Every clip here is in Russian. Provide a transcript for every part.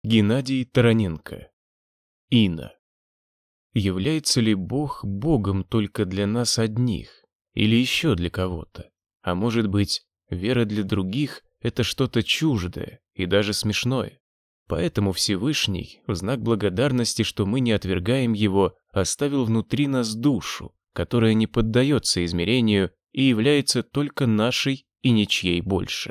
Геннадий Тараненко. Ина. Является ли Бог Богом только для нас одних или еще для кого-то? А может быть, вера для других – это что-то чуждое и даже смешное? Поэтому Всевышний, в знак благодарности, что мы не отвергаем Его, оставил внутри нас душу, которая не поддается измерению и является только нашей и ничьей больше.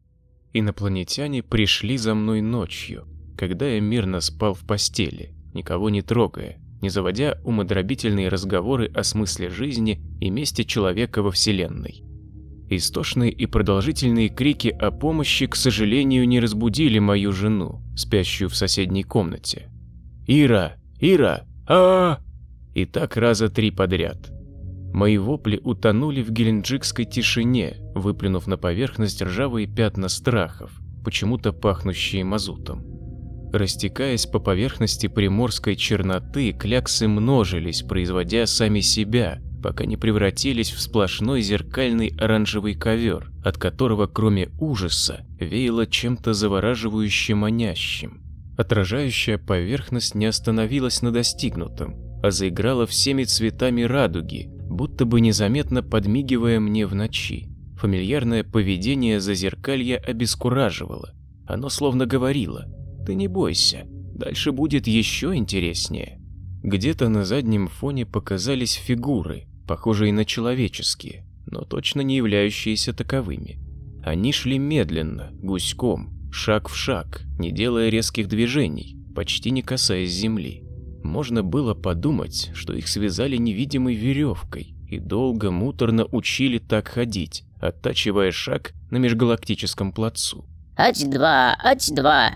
Инопланетяне пришли за мной ночью, когда я мирно спал в постели, никого не трогая, не заводя умодробительные разговоры о смысле жизни и месте человека во Вселенной. Истошные и продолжительные крики о помощи, к сожалению, не разбудили мою жену, спящую в соседней комнате. «Ира! Ира! А-а-а!» И так раза 3 подряд. Мои вопли утонули в геленджикской тишине, выплюнув на поверхность ржавые пятна страхов, почему-то пахнущие мазутом. Растекаясь по поверхности приморской черноты, кляксы множились, производя сами себя, пока не превратились в сплошной зеркальный оранжевый ковер, от которого, кроме ужаса, веяло чем-то завораживающе манящим. Отражающая поверхность не остановилась на достигнутом, а заиграла всеми цветами радуги, будто бы незаметно подмигивая мне в ночи. Фамильярное поведение зазеркалья обескураживало. Оно словно говорило: «Ты не бойся, дальше будет еще интереснее». Где-то на заднем фоне показались фигуры, похожие на человеческие, но точно не являющиеся таковыми. Они шли медленно, гуськом, шаг в шаг, не делая резких движений, почти не касаясь земли. Можно было подумать, что их связали невидимой веревкой и долго муторно учили так ходить, оттачивая шаг на межгалактическом плацу. Ать-2, ать-2.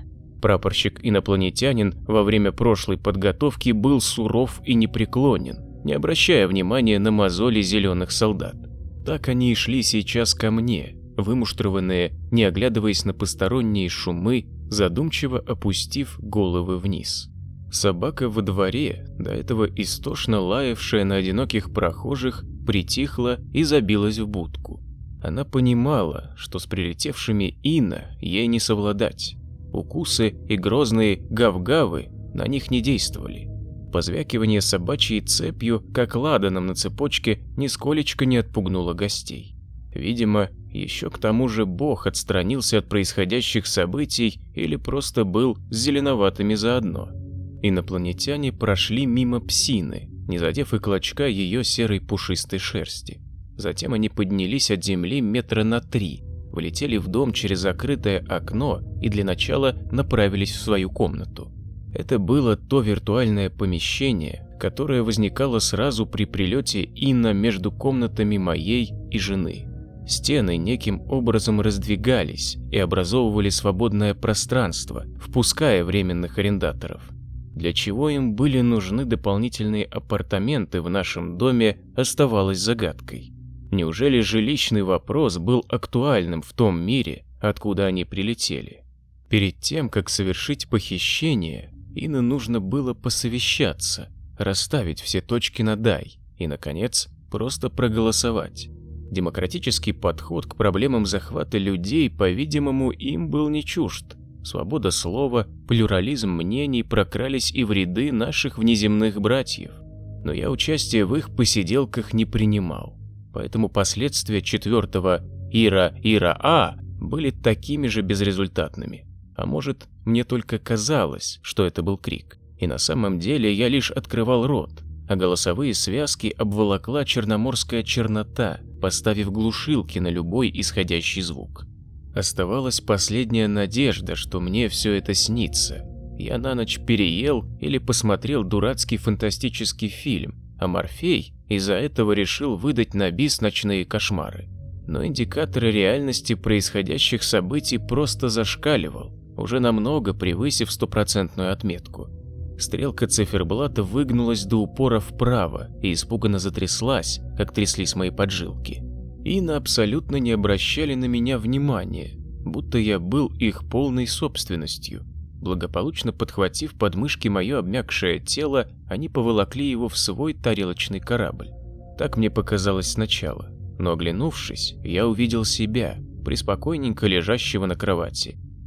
Прапорщик-инопланетянин во время прошлой подготовки был суров и непреклонен, не обращая внимания на мозоли зеленых солдат. Так они и шли сейчас ко мне, вымуштрованные, не оглядываясь на посторонние шумы, задумчиво опустив головы вниз. Собака во дворе, до этого истошно лаявшая на одиноких прохожих, притихла и забилась в будку. Она понимала, что с прилетевшими Ина ей не совладать. Укусы и грозные гав-гавы на них не действовали. Позвякивание собачьей цепью, как ладаном на цепочке, нисколечко не отпугнуло гостей. Видимо, еще к тому же Бог отстранился от происходящих событий или просто был с зеленоватыми заодно. Инопланетяне прошли мимо псины, не задев и клочка ее серой пушистой шерсти. Затем они поднялись от земли метра на 3, влетели в дом через закрытое окно и для начала направились в свою комнату. Это было то виртуальное помещение, которое возникало сразу при прилете Инна между комнатами моей и жены. Стены неким образом раздвигались и образовывали свободное пространство, впуская временных арендаторов. Для чего им были нужны дополнительные апартаменты в нашем доме, оставалось загадкой. Неужели жилищный вопрос был актуальным в том мире, откуда они прилетели? Перед тем, как совершить похищение, Инне нужно было посовещаться, расставить все точки над «и» и, наконец, просто проголосовать. Демократический подход к проблемам захвата людей, по-видимому, им был не чужд. Свобода слова, плюрализм мнений прокрались и в ряды наших внеземных братьев. Но я участия в их посиделках не принимал. Поэтому последствия 4-го «Ира-Ира-А» были такими же безрезультатными. А может, мне только казалось, что это был крик. И на самом деле я лишь открывал рот, а голосовые связки обволокла черноморская чернота, поставив глушилки на любой исходящий звук. Оставалась последняя надежда, что мне все это снится. Я на ночь переел или посмотрел дурацкий фантастический фильм, а Морфей из-за этого решил выдать на бис ночные кошмары. Но индикатор реальности происходящих событий просто зашкаливал, уже намного превысив 100% отметку. Стрелка циферблата выгнулась до упора вправо и испуганно затряслась, как тряслись мои поджилки. Инна абсолютно не обращали на меня внимания, будто я был их полной собственностью. Благополучно подхватив подмышки мое обмякшее тело, они поволокли его в свой тарелочный корабль. Так мне показалось сначала, но оглянувшись, я увидел себя, преспокойненько лежащего на кровати.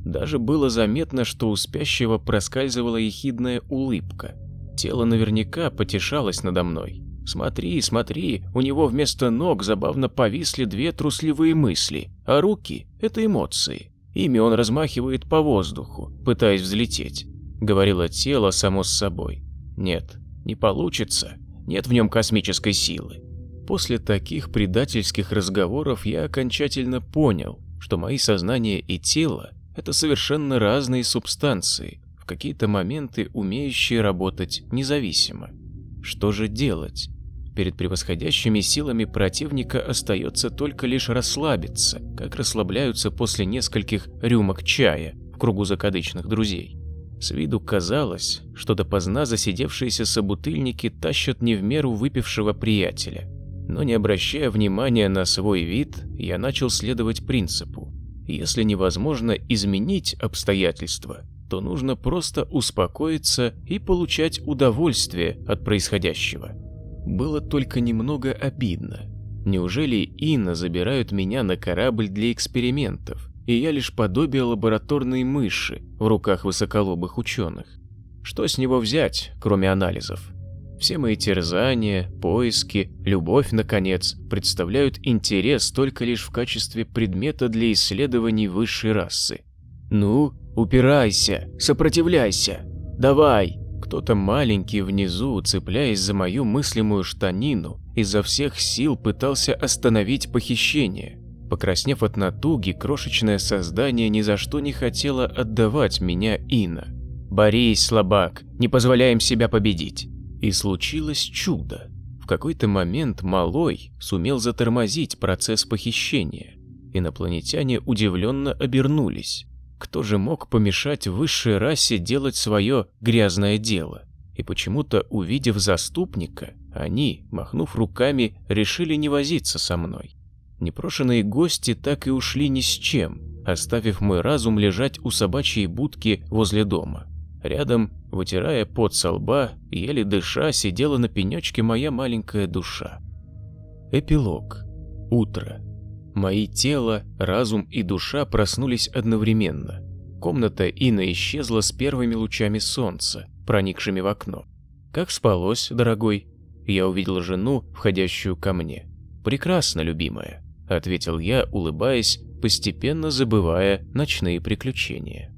Даже было заметно, что у спящего проскальзывала ехидная улыбка. Тело наверняка потешалось надо мной. Смотри, смотри, у него вместо ног забавно повисли две трусливые мысли, а руки – это эмоции. Ими он размахивает по воздуху, пытаясь взлететь. Говорило тело само с собой. Нет, не получится, нет в нем космической силы. После таких предательских разговоров я окончательно понял, что мои сознание и тело – это совершенно разные субстанции, в какие-то моменты умеющие работать независимо. Что же делать? Перед превосходящими силами противника остается только лишь расслабиться, как расслабляются после нескольких рюмок чая в кругу закадычных друзей. С виду казалось, что допоздна засидевшиеся собутыльники тащат не в меру выпившего приятеля. Но не обращая внимания на свой вид, я начал следовать принципу. Если невозможно изменить обстоятельства, то нужно просто успокоиться и получать удовольствие от происходящего. Было только немного обидно. Неужели Инна забирают меня на корабль для экспериментов, и я лишь подобие лабораторной мыши в руках высоколобых ученых? Что с него взять, кроме анализов? Все мои терзания, поиски, любовь, наконец, представляют интерес только лишь в качестве предмета для исследований высшей расы. Ну, упирайся, сопротивляйся, давай! Кто-то маленький внизу, цепляясь за мою мыслимую штанину, изо всех сил пытался остановить похищение. Покраснев от натуги, крошечное создание ни за что не хотело отдавать меня Инна. «Борись, слабак, не позволяем себя победить». И случилось чудо. В какой-то момент малой сумел затормозить процесс похищения. Инопланетяне удивленно обернулись. Кто же мог помешать высшей расе делать свое грязное дело? И почему-то, увидев заступника, они, махнув руками, решили не возиться со мной. Непрошенные гости так и ушли ни с чем, оставив мой разум лежать у собачьей будки возле дома. Рядом, вытирая пот со лба, еле дыша, сидела на пенечке моя маленькая душа. Эпилог. Утро. Мои тело, разум и душа проснулись одновременно. Комната Инны исчезла с первыми лучами солнца, проникшими в окно. «Как спалось, дорогой?» Я увидел жену, входящую ко мне. «Прекрасно, любимая», — ответил я, улыбаясь, постепенно забывая ночные приключения.